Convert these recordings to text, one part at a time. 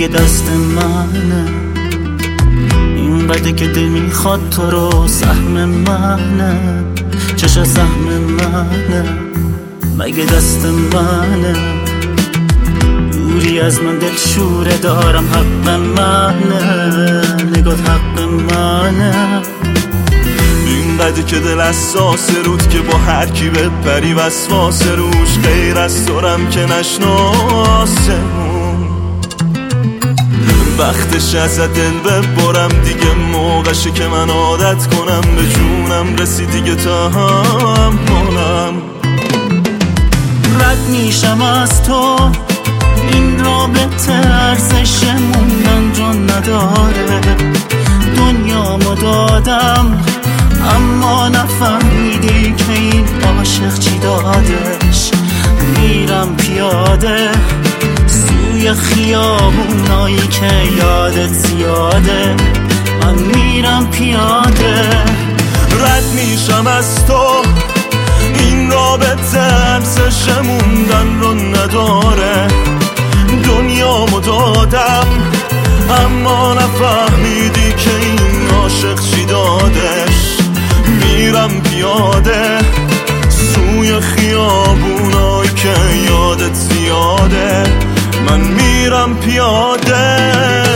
دیگه دست منه، این قدر که دل میخواد تو رو سهم منه، چشم سهم منه، مگه دست منه، دوری از من دل شوره دارم، حق منه، نگات حق منه، این قدر که دل اساس رود که با هر کی بپری وسواس روش، غیر از تورم که نشناسمون، وقتش از دل ببرم دیگه، موقعشه که من عادت کنم به جونم، رسی دیگه تحملم، رد میشم از تو، این رابطه ارزش موندن جون نداره، دنیامو دادم اما نفهمیدی که این عاشق چی دادش، میرم پیاده سوی خیابونایی که یادت زیاده، من میرم پیاده، رد میشم از تو، این رابطه ارزش موندن رو نداره، دنیامو دادم اما نفهمیدی که این عاشق چی دادش، میرم پیاده سوی خیابونایی که یادت زیاده، من میرم پیاده.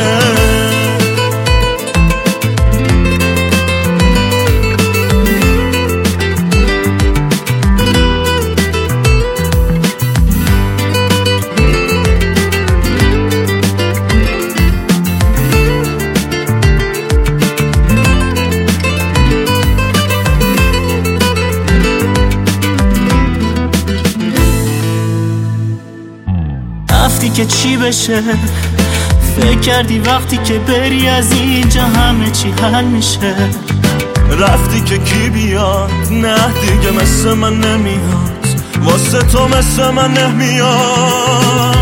رفتی که چی بشه، فکر کردی وقتی که بری از اینجا همه چی حل میشه، رفتی که کی بیاد، نه دیگه مثل من نمیاد، واسه تو مثل من نمیاد،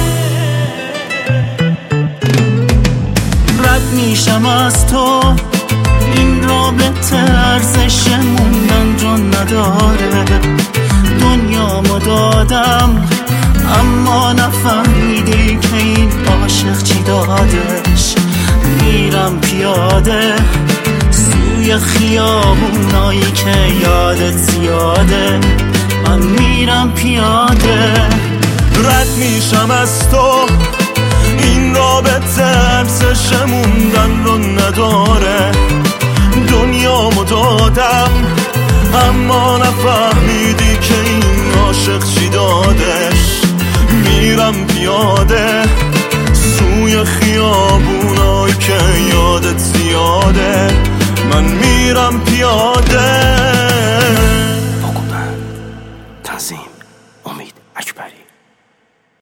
رد میشم از تو، این رابطه ارزش موندن جون نداره، دنیامو دادم اما نفهمیدی که این عاشق چی دادش، میرم پیاده سوی خیابونایی که یادت زیاده، من میرم پیاده، رد میشم از تو، این رابطه ارزش موندن رو نداره، دنیامو دادم اما نفهمیدی که این عاشق چی دادش، میرم پیاده سوی خیابونایی که یادت زیاده، من میرم پیاده.